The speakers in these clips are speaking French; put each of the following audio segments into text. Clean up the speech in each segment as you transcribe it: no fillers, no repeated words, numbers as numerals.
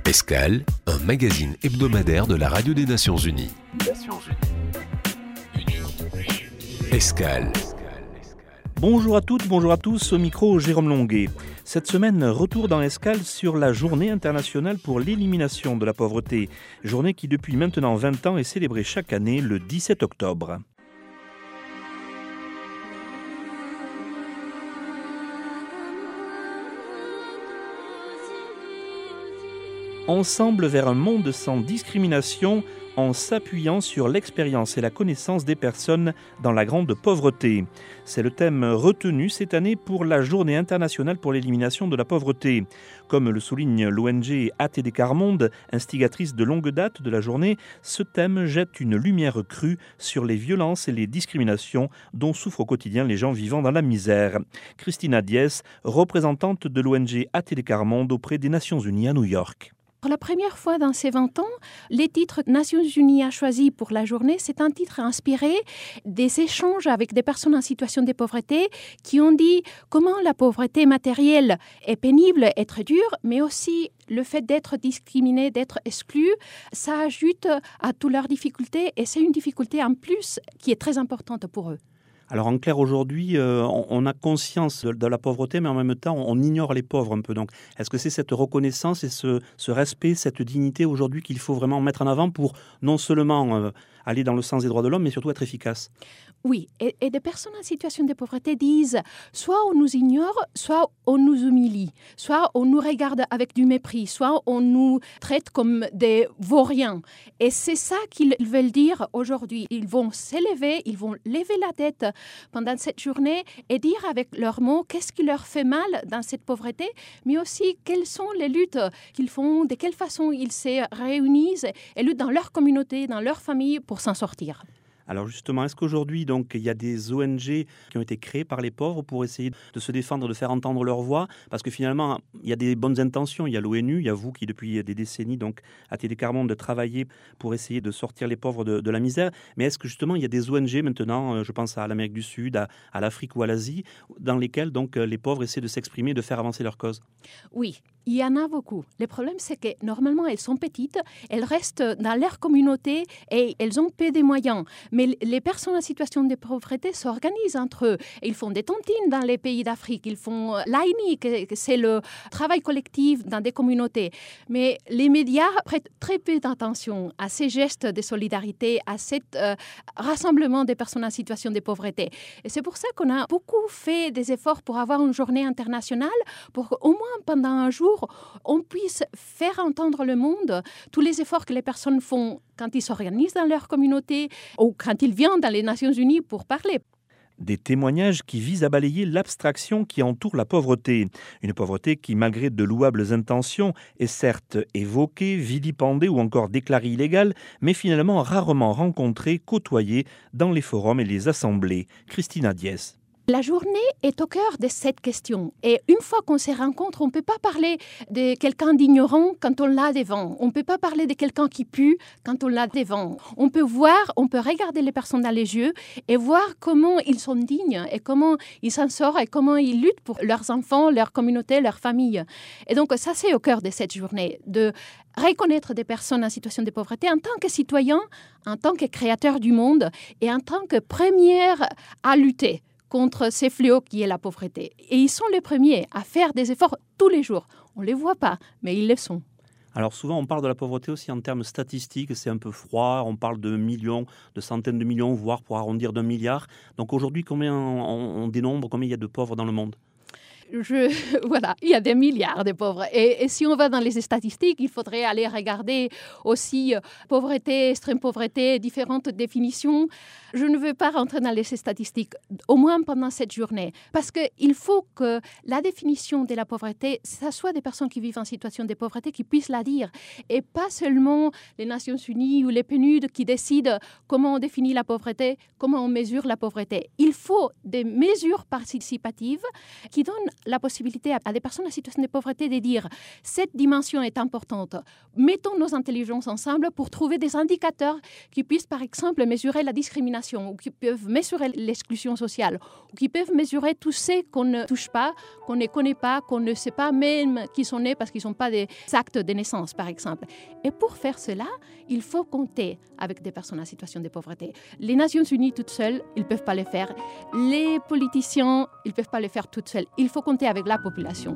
Escale, un magazine hebdomadaire de la Radio des Nations Unies. Escale. Bonjour à toutes, bonjour à tous, au micro Jérôme Longuet. Cette semaine, retour dans Escale sur la Journée internationale pour l'élimination de la pauvreté. Journée qui depuis maintenant 20 ans est célébrée chaque année le 17 octobre. Ensemble vers un monde sans discrimination, en s'appuyant sur l'expérience et la connaissance des personnes dans la grande pauvreté. C'est le thème retenu cette année pour la Journée internationale pour l'élimination de la pauvreté. Comme le souligne l'ONG ATD Quart Monde, instigatrice de longue date de la journée, ce thème jette une lumière crue sur les violences et les discriminations dont souffrent au quotidien les gens vivant dans la misère. Christina Diez, représentante de l'ONG ATD Quart Monde auprès des Nations Unies à New York. Pour la première fois dans ces 20 ans, les titres Nations Unies a choisi pour la journée, c'est un titre inspiré des échanges avec des personnes en situation de pauvreté qui ont dit comment la pauvreté matérielle est pénible, est très dure, mais aussi le fait d'être discriminé, d'être exclu, ça ajoute à toutes leurs difficultés et c'est une difficulté en plus qui est très importante pour eux. Alors en clair, aujourd'hui, on a conscience de la pauvreté, mais en même temps, on ignore les pauvres un peu. Donc, est-ce que c'est cette reconnaissance et ce respect, cette dignité aujourd'hui qu'il faut vraiment mettre en avant pour non seulement aller dans le sens des droits de l'homme, mais surtout être efficace ? Oui, et des personnes en situation de pauvreté disent soit on nous ignore, soit on nous humilie, soit on nous regarde avec du mépris, soit on nous traite comme des vauriens. Et c'est ça qu'ils veulent dire aujourd'hui. Ils vont s'élever, ils vont lever la tête pendant cette journée et dire avec leurs mots qu'est-ce qui leur fait mal dans cette pauvreté, mais aussi quelles sont les luttes qu'ils font, de quelle façon ils se réunissent et luttent dans leur communauté, dans leur famille pour s'en sortir. Alors justement, est-ce qu'aujourd'hui, donc, il y a des ONG qui ont été créées par les pauvres pour essayer de se défendre, de faire entendre leur voix ? Parce que finalement, il y a des bonnes intentions. Il y a l'ONU, il y a vous qui, depuis des décennies, donc, à ATD Quart Monde, travaillez pour essayer de sortir les pauvres de la misère. Mais est-ce que justement, il y a des ONG maintenant, je pense à l'Amérique du Sud, à l'Afrique ou à l'Asie, dans lesquelles donc, les pauvres essaient de s'exprimer, de faire avancer leur cause ? Oui. Il y en a beaucoup. Le problème, c'est que normalement, elles sont petites, elles restent dans leur communauté et elles ont peu de moyens. Mais les personnes en situation de pauvreté s'organisent entre eux. Ils font des tontines dans les pays d'Afrique, ils font l'AINI, c'est le travail collectif dans des communautés. Mais les médias prêtent très peu d'attention à ces gestes de solidarité, à ce rassemblement des personnes en situation de pauvreté. Et c'est pour ça qu'on a beaucoup fait des efforts pour avoir une journée internationale, pour qu'au moins pendant un jour, on puisse faire entendre le monde tous les efforts que les personnes font quand ils s'organisent dans leur communauté ou quand ils viennent dans les Nations Unies pour parler. Des témoignages qui visent à balayer l'abstraction qui entoure la pauvreté. Une pauvreté qui, malgré de louables intentions, est certes évoquée, vilipendée ou encore déclarée illégale, mais finalement rarement rencontrée, côtoyée dans les forums et les assemblées. Christina Diez. La journée est au cœur de cette question. Et une fois qu'on se rencontre, on ne peut pas parler de quelqu'un d'ignorant quand on l'a devant. On ne peut pas parler de quelqu'un qui pue quand on l'a devant. On peut regarder les personnes dans les yeux et voir comment ils sont dignes et comment ils s'en sortent et comment ils luttent pour leurs enfants, leur communauté, leur famille. Et donc ça, c'est au cœur de cette journée, de reconnaître des personnes en situation de pauvreté en tant que citoyens, en tant que créateurs du monde et en tant que première à lutter contre ces fléaux qui est la pauvreté. Et ils sont les premiers à faire des efforts tous les jours. On ne les voit pas, mais ils le sont. Alors souvent, on parle de la pauvreté aussi en termes statistiques, c'est un peu froid, on parle de millions, de centaines de millions, voire pour arrondir d'1 milliard. Donc aujourd'hui, combien on dénombre, combien il y a de pauvres dans le monde ? Voilà, il y a des milliards de pauvres. Et si on va dans les statistiques, il faudrait aller regarder aussi pauvreté, extrême pauvreté, différentes définitions. Je ne veux pas rentrer dans les statistiques, au moins pendant cette journée, parce qu'il faut que la définition de la pauvreté, ça soit des personnes qui vivent en situation de pauvreté qui puissent la dire, et pas seulement les Nations Unies ou les PNUD qui décident comment on définit la pauvreté, comment on mesure la pauvreté. Il faut des mesures participatives qui donnent la possibilité à des personnes en situation de pauvreté de dire cette dimension est importante. Mettons nos intelligences ensemble pour trouver des indicateurs qui puissent, par exemple, mesurer la discrimination ou qui peuvent mesurer l'exclusion sociale ou qui peuvent mesurer tous ceux qu'on ne touche pas, qu'on ne connaît pas, qu'on ne sait pas même qui sont nés parce qu'ils n'ont pas des actes de naissance, par exemple. Et pour faire cela, il faut compter avec des personnes en situation de pauvreté. Les Nations Unies toutes seules, ils ne peuvent pas le faire. Les politiciens, ils ne peuvent pas le faire toutes seules. Il faut compter avec la population.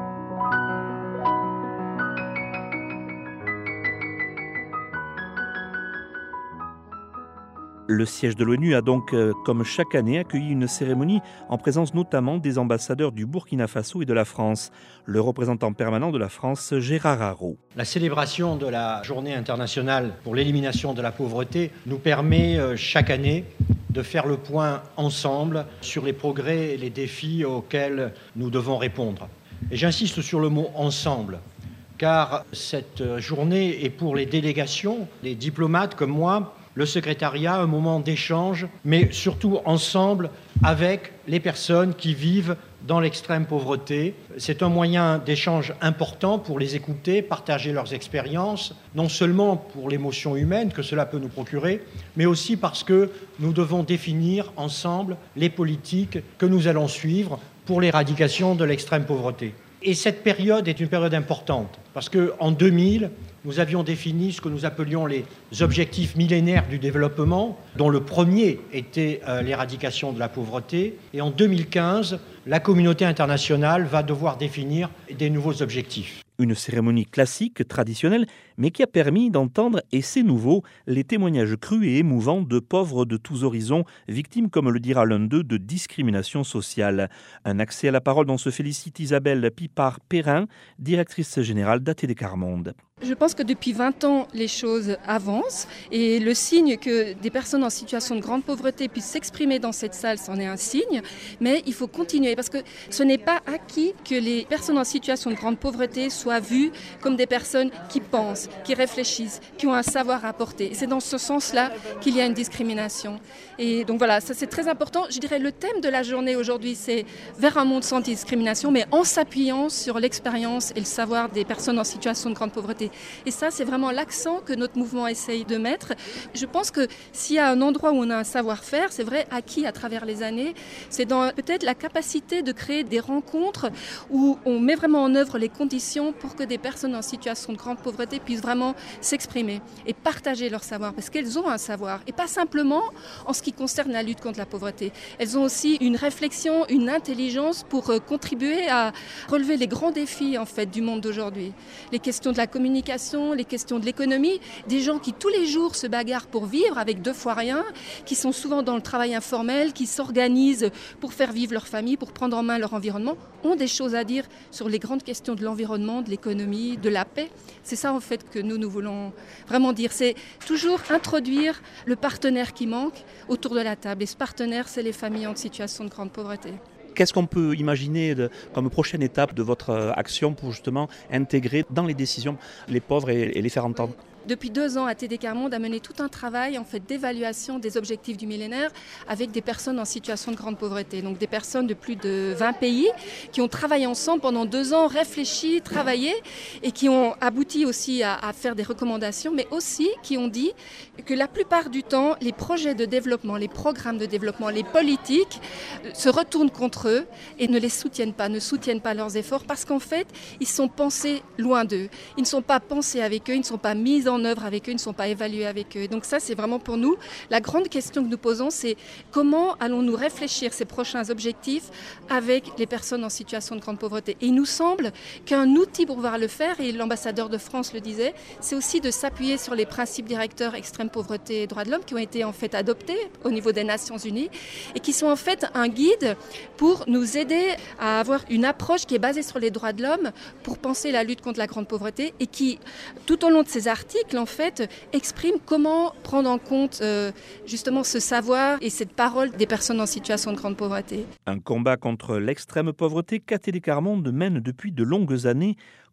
Le siège de l'ONU a donc, comme chaque année, accueilli une cérémonie en présence notamment des ambassadeurs du Burkina Faso et de la France. Le représentant permanent de la France, Gérard Haro. La célébration de la Journée internationale pour l'élimination de la pauvreté nous permet chaque année de faire le point ensemble sur les progrès et les défis auxquels nous devons répondre. Et j'insiste sur le mot « ensemble », car cette journée est pour les délégations, les diplomates comme moi, le secrétariat, un moment d'échange, mais surtout ensemble avec les personnes qui vivent dans l'extrême pauvreté. C'est un moyen d'échange important pour les écouter, partager leurs expériences, non seulement pour l'émotion humaine que cela peut nous procurer, mais aussi parce que nous devons définir ensemble les politiques que nous allons suivre pour l'éradication de l'extrême pauvreté. Et cette période est une période importante, parce qu'en 2000, nous avions défini ce que nous appelions les objectifs millénaires du développement, dont le premier était l'éradication de la pauvreté. Et en 2015, la communauté internationale va devoir définir des nouveaux objectifs. Une cérémonie classique, traditionnelle, mais qui a permis d'entendre, et c'est nouveau, les témoignages crus et émouvants de pauvres de tous horizons, victimes, comme le dira l'un d'eux, de discrimination sociale. Un accès à la parole dont se félicite Isabelle Pipard-Perrin, directrice générale d'ATD Quart Monde. Je pense que depuis 20 ans, les choses avancent et le signe que des personnes en situation de grande pauvreté puissent s'exprimer dans cette salle, c'en est un signe, mais il faut continuer parce que ce n'est pas acquis que les personnes en situation de grande pauvreté soient vues comme des personnes qui pensent, qui réfléchissent, qui ont un savoir à apporter. C'est dans ce sens-là qu'il y a une discrimination. Et donc voilà, ça c'est très important. Je dirais le thème de la journée aujourd'hui, c'est vers un monde sans discrimination, mais en s'appuyant sur l'expérience et le savoir des personnes en situation de grande pauvreté. Et ça, c'est vraiment l'accent que notre mouvement essaye de mettre. Je pense que s'il y a un endroit où on a un savoir-faire, c'est vrai, acquis à travers les années, c'est dans peut-être la capacité de créer des rencontres où on met vraiment en œuvre les conditions pour que des personnes en situation de grande pauvreté puissent vraiment s'exprimer et partager leur savoir, parce qu'elles ont un savoir, et pas simplement en ce qui concerne la lutte contre la pauvreté. Elles ont aussi une réflexion, une intelligence pour contribuer à relever les grands défis en fait, du monde d'aujourd'hui. Les questions de la communication, les questions de l'économie, des gens qui tous les jours se bagarrent pour vivre avec 2 fois rien, qui sont souvent dans le travail informel, qui s'organisent pour faire vivre leur famille, pour prendre en main leur environnement, ont des choses à dire sur les grandes questions de l'environnement, de l'économie, de la paix. C'est ça en fait que nous voulons vraiment dire. C'est toujours introduire le partenaire qui manque autour de la table. Et ce partenaire, c'est les familles en situation de grande pauvreté. Qu'est-ce qu'on peut imaginer comme prochaine étape de votre action pour justement intégrer dans les décisions les pauvres et les faire entendre ? Depuis 2 ans, ATD Quart Monde a mené tout un travail en fait, d'évaluation des objectifs du millénaire avec des personnes en situation de grande pauvreté. Donc des personnes de plus de 20 pays qui ont travaillé ensemble pendant 2 ans, réfléchi, travaillé et qui ont abouti aussi à faire des recommandations, mais aussi qui ont dit que la plupart du temps, les projets de développement, les programmes de développement, les politiques se retournent contre eux et ne les soutiennent pas, ne soutiennent pas leurs efforts parce qu'en fait, ils sont pensés loin d'eux. Ils ne sont pas pensés avec eux, ils ne sont pas mis en œuvre avec eux, ils ne sont pas évalués avec eux. Donc ça, c'est vraiment pour nous la grande question que nous posons, c'est comment allons-nous réfléchir ces prochains objectifs avec les personnes en situation de grande pauvreté. Et il nous semble qu'un outil pour pouvoir le faire, et l'ambassadeur de France le disait, c'est aussi de s'appuyer sur les principes directeurs extrême pauvreté et droits de l'homme qui ont été en fait adoptés au niveau des Nations Unies et qui sont en fait un guide pour nous aider à avoir une approche qui est basée sur les droits de l'homme pour penser la lutte contre la grande pauvreté et qui, tout au long de ces articles, en fait, exprime comment prendre en compte justement ce savoir et cette parole des personnes en situation de grande pauvreté. Un combat contre l'extrême pauvreté qu'ATD Quart Monde mène depuis de longues années.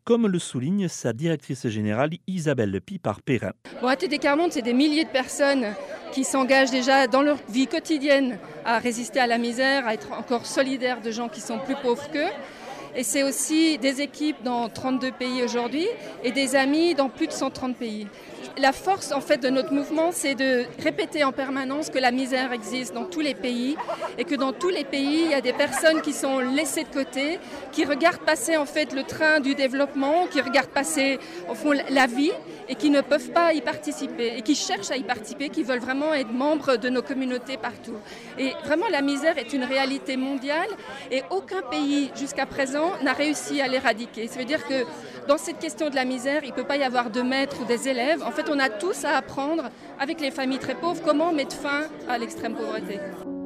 comme le souligne sa directrice générale Isabelle Pipard-Perrin. Bon, ATD Quart Monde, c'est des milliers de personnes qui s'engagent déjà dans leur vie quotidienne à résister à la misère, à être encore solidaires de gens qui sont plus pauvres qu'eux. Et c'est aussi des équipes dans 32 pays aujourd'hui et des amis dans plus de 130 pays. La force en fait de notre mouvement, c'est de répéter en permanence que la misère existe dans tous les pays et que dans tous les pays, il y a des personnes qui sont laissées de côté, qui regardent passer en fait le train du développement, qui regardent passer au fond la vie et qui ne peuvent pas y participer et qui cherchent à y participer, qui veulent vraiment être membres de nos communautés partout. Et vraiment, la misère est une réalité mondiale et aucun pays jusqu'à présent n'a réussi à l'éradiquer. Ça veut dire que dans cette question de la misère, il ne peut pas y avoir de maîtres ou des élèves. En fait, on a tous à apprendre avec les familles très pauvres comment mettre fin à l'extrême pauvreté.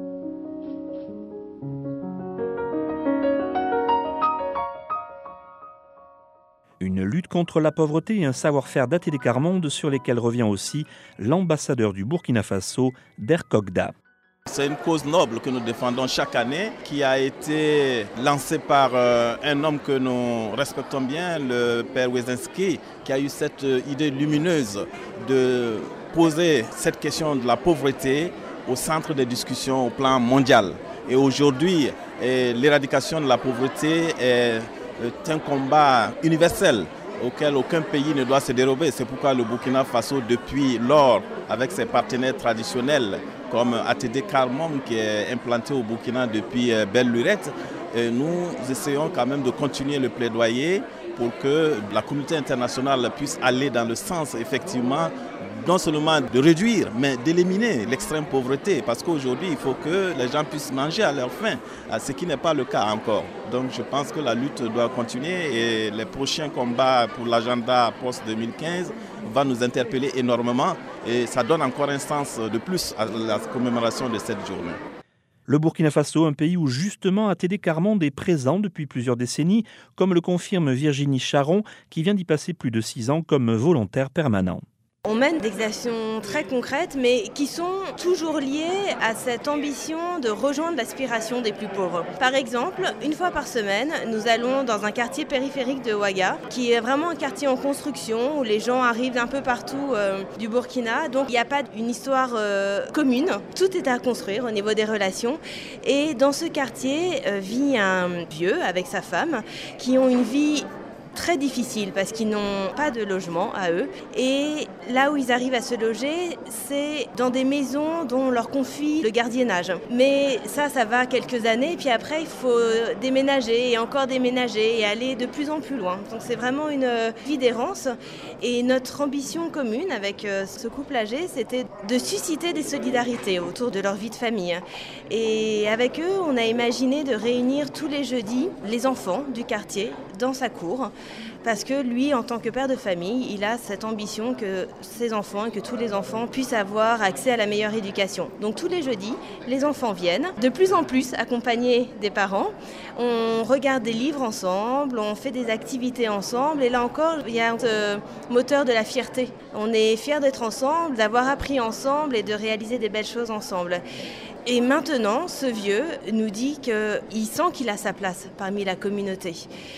Une lutte contre la pauvreté et un savoir-faire d'ATD Quart Monde sur lesquels revient aussi l'ambassadeur du Burkina Faso, Der Kogda. C'est une cause noble que nous défendons chaque année, qui a été lancée par un homme que nous respectons bien, le père Wezinski, qui a eu cette idée lumineuse de poser cette question de la pauvreté au centre des discussions au plan mondial. Et aujourd'hui, l'éradication de la pauvreté est un combat universel auquel aucun pays ne doit se dérober. C'est pourquoi le Burkina Faso, depuis lors, avec ses partenaires traditionnels, comme ATD Quart Monde qui est implanté au Burkina depuis belle lurette, nous essayons quand même de continuer le plaidoyer pour que la communauté internationale puisse aller dans le sens effectivement non seulement de réduire, mais d'éliminer l'extrême pauvreté. Parce qu'aujourd'hui, il faut que les gens puissent manger à leur faim, ce qui n'est pas le cas encore. Donc je pense que la lutte doit continuer et les prochains combats pour l'agenda post-2015 vont nous interpeller énormément et ça donne encore un sens de plus à la commémoration de cette journée. Le Burkina Faso, un pays où justement ATD Quart Monde est présent depuis plusieurs décennies, comme le confirme Virginie Charon, qui vient d'y passer plus de 6 ans comme volontaire permanent. On mène des actions très concrètes, mais qui sont toujours liées à cette ambition de rejoindre l'aspiration des plus pauvres. Par exemple, une fois par semaine, nous allons dans un quartier périphérique de Ouaga, qui est vraiment un quartier en construction, où les gens arrivent d'un peu partout du Burkina. Donc il n'y a pas une histoire commune, tout est à construire au niveau des relations. Et dans ce quartier vit un vieux avec sa femme, qui ont une vie très difficile parce qu'ils n'ont pas de logement à eux. Et là où ils arrivent à se loger, c'est dans des maisons dont on leur confie le gardiennage. Mais ça va quelques années, puis après il faut déménager et encore déménager et aller de plus en plus loin. Donc c'est vraiment une vie d'errance. Et notre ambition commune avec ce couple âgé, c'était de susciter des solidarités autour de leur vie de famille. Et avec eux, on a imaginé de réunir tous les jeudis les enfants du quartier dans sa cour. Parce que lui, en tant que père de famille, il a cette ambition que ses enfants et que tous les enfants puissent avoir accès à la meilleure éducation. Donc tous les jeudis, les enfants viennent, de plus en plus accompagnés des parents. On regarde des livres ensemble, on fait des activités ensemble. Et là encore, il y a ce moteur de la fierté. On est fiers d'être ensemble, d'avoir appris ensemble et de réaliser des belles choses ensemble. Et maintenant, ce vieux nous dit qu'il sent qu'il a sa place parmi la communauté.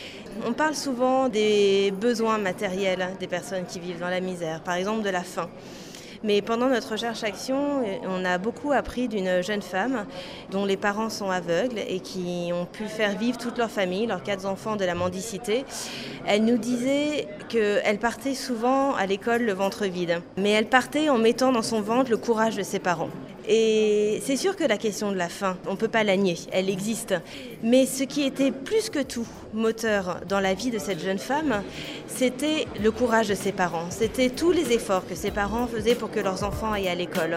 On parle souvent des besoins matériels des personnes qui vivent dans la misère, par exemple de la faim. Mais pendant notre recherche-action, on a beaucoup appris d'une jeune femme dont les parents sont aveugles et qui ont pu faire vivre toute leur famille, leurs 4 enfants, de la mendicité. Elle nous disait qu'elle partait souvent à l'école le ventre vide, mais elle partait en mettant dans son ventre le courage de ses parents. Et c'est sûr que la question de la faim, on ne peut pas la nier, elle existe. Mais ce qui était plus que tout moteur dans la vie de cette jeune femme, c'était le courage de ses parents. C'était tous les efforts que ses parents faisaient pour que leurs enfants aillent à l'école.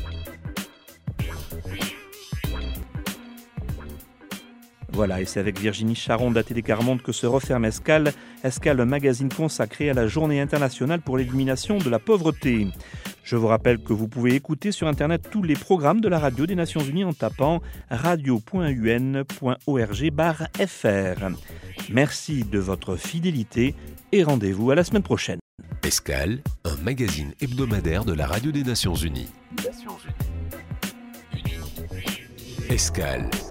Voilà, et c'est avec Virginie Charon d'ATD Quart Monde que se referme Escale, un magazine consacré à la Journée internationale pour l'élimination de la pauvreté. Je vous rappelle que vous pouvez écouter sur Internet tous les programmes de la radio des Nations Unies en tapant radio.un.org/fr. Merci de votre fidélité et rendez-vous à la semaine prochaine. Escale, un magazine hebdomadaire de la radio des Nations Unies. Escale.